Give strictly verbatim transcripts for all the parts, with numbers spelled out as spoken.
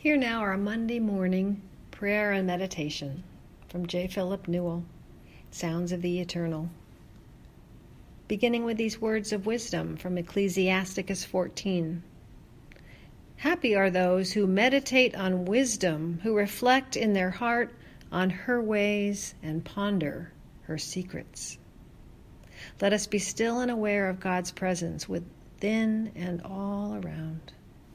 Here now our Monday morning prayer and meditation from J. Philip Newell, Sounds of the Eternal. Beginning with these words of wisdom from Ecclesiasticus fourteen. Happy are those who meditate on wisdom, who reflect in their heart on her ways and ponder her secrets. Let us be still and aware of God's presence within and all around.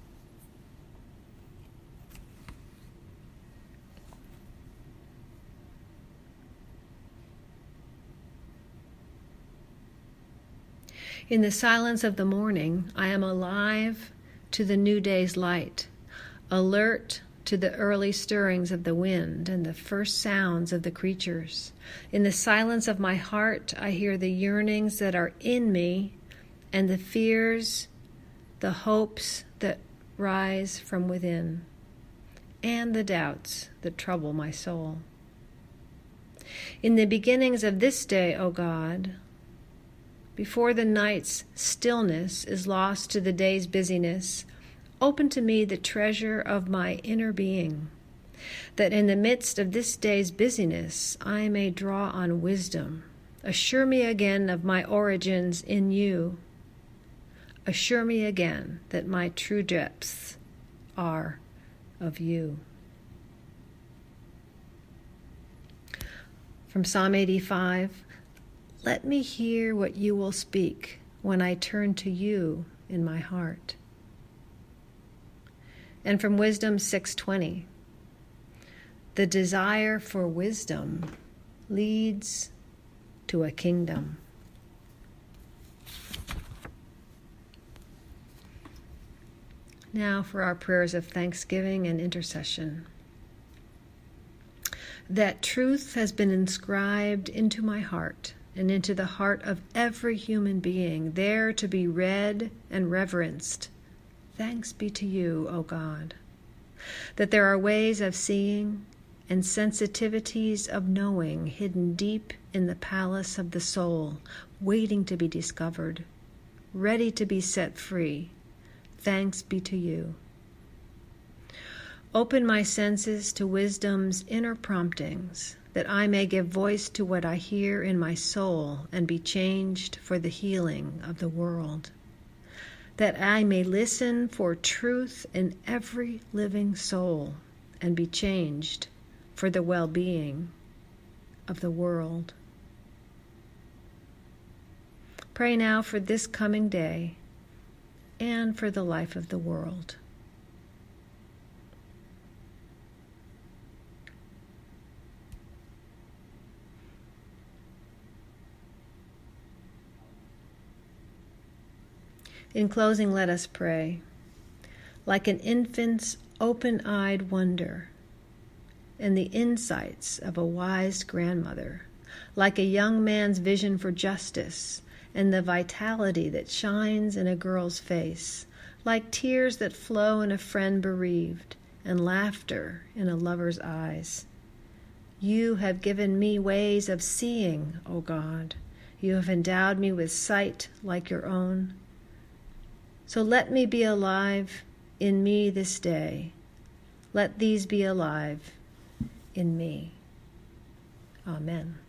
In the silence of the morning, I am alive to the new day's light, alert to the early stirrings of the wind and the first sounds of the creatures. In the silence of my heart, I hear the yearnings that are in me and the fears, the hopes that rise from within, and the doubts that trouble my soul. In the beginnings of this day, O God, before the night's stillness is lost to the day's busyness, open to me the treasure of my inner being, that in the midst of this day's busyness I may draw on wisdom. Assure me again of my origins in you. Assure me again that my true depths are of you. From Psalm eighty-five. Let me hear what you will speak when I turn to you in my heart. And from Wisdom six twenty, the desire for wisdom leads to a kingdom. Now for our prayers of thanksgiving and intercession. That truth has been inscribed into my heart and into the heart of every human being, there to be read and reverenced. Thanks be to you, O God, that there are ways of seeing and sensitivities of knowing hidden deep in the palace of the soul, waiting to be discovered, ready to be set free. Thanks be to you. Open my senses to wisdom's inner promptings, that I may give voice to what I hear in my soul and be changed for the healing of the world. That I may listen for truth in every living soul and be changed for the well-being of the world. Pray now for this coming day and for the life of the world. In closing, let us pray. Like an infant's open-eyed wonder and the insights of a wise grandmother, like a young man's vision for justice and the vitality that shines in a girl's face, like tears that flow in a friend bereaved and laughter in a lover's eyes. You have given me ways of seeing, O God. You have endowed me with sight like your own. So let me be alive in me this day. Let these be alive in me. Amen.